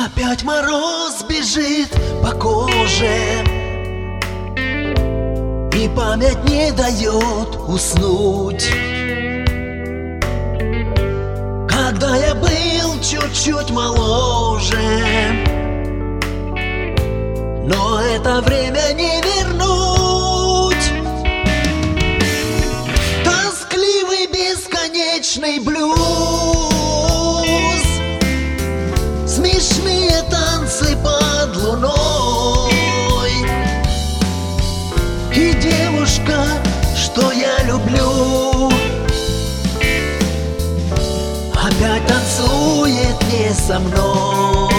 Опять мороз бежит по коже, и память не дает уснуть. Когда я был чуть-чуть моложе, но это время не вернуть. Тоскливый бесконечный блюз, смешные танцы под луной, и девушка, что я люблю, опять танцует не со мной.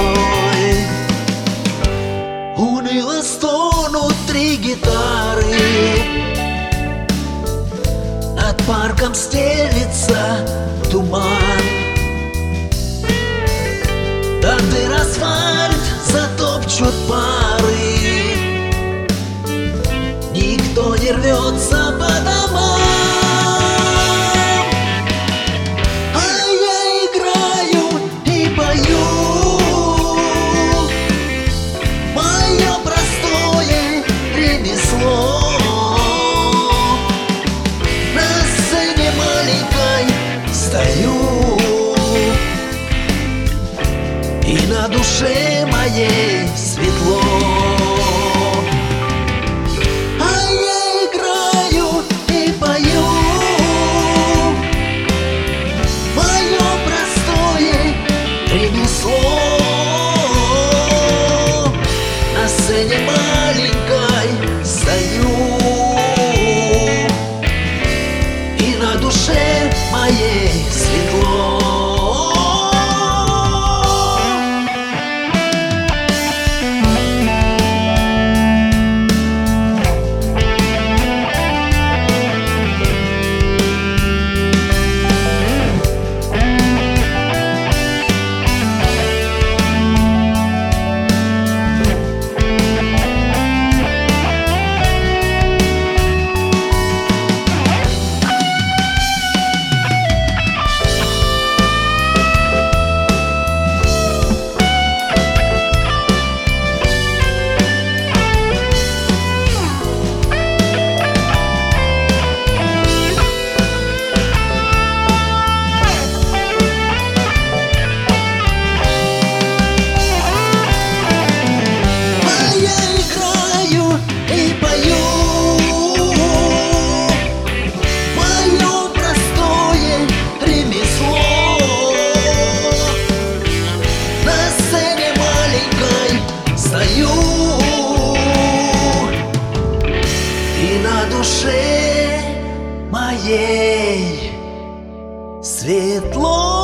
Уныло стонут три гитары, над парком стелится туман. До дыр асфальт затопчут пары, никто не рвется по домам. А я играю и пою мое простое ремесло. На сцене маленькой стою, и на душе моей светло. А я играю и пою мое простое ремесло. На сцене маленькой стою, и на душе моей светло. И на душе моей светло.